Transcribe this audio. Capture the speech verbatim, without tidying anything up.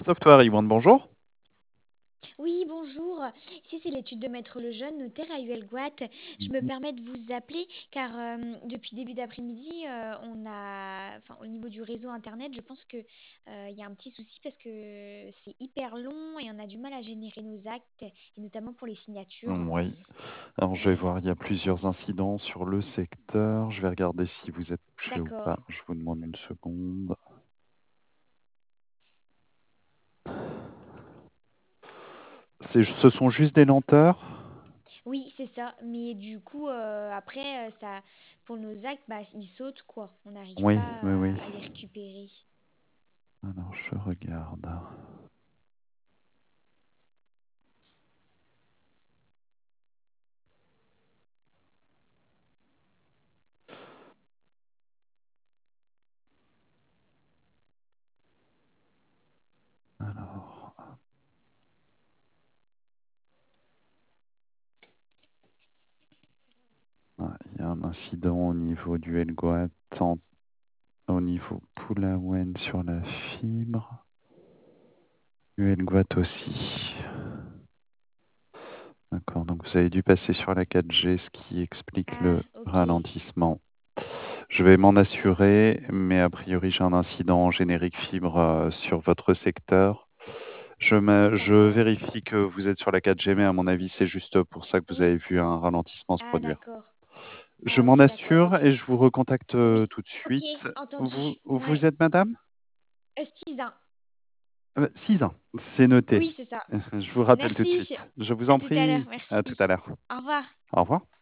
Software Yvonne, bonjour. Oui, bonjour. Ici, c'est l'étude de Maître Lejeune, notaire à Huelgoat. Je me Mhm. permets de vous appeler car euh, depuis début d'après-midi, euh, on a, enfin, au niveau du réseau Internet, je pense que euh, il y a un petit souci parce que c'est hyper long et on a du mal à générer nos actes, et notamment pour les signatures. Oui, alors je vais voir, il y a plusieurs incidents sur le secteur. Je vais regarder si vous êtes touché ou D'accord. pas. Je vous demande une seconde. C'est- Ce sont juste des lenteurs? Oui, c'est ça. Mais du coup, euh, après, euh, ça, pour nos actes, bah, ils sautent, quoi. On n'arrive Oui, oui, pas oui. à, à les récupérer. Alors je regarde. Alors, ah, il y a un incident au niveau du Helgoat, en- au niveau Poulaouen sur la fibre. Du Helgoat aussi. D'accord, donc vous avez dû passer sur la quatre G, ce qui explique Ah, le ok. ralentissement. Je vais m'en assurer, mais a priori j'ai un incident générique fibre euh, sur votre secteur. Je, me- je D'accord. vérifie que vous êtes sur la quatre G, mais à mon avis c'est juste pour ça que vous Oui. avez vu un ralentissement se Ah, produire. d'accord. Je Ah, m'en ok, d'accord, assure ok. et je vous recontacte euh, Oui, tout de ok, suite. Vous, entendu. vous Ouais. êtes madame? Euh, six ans. Euh, six ans, c'est noté. Oui, c'est ça. Je vous rappelle tout de Merci. suite. Je vous À en tout à l'heure. prie. À tout à Merci. l'heure. Au revoir. Au revoir.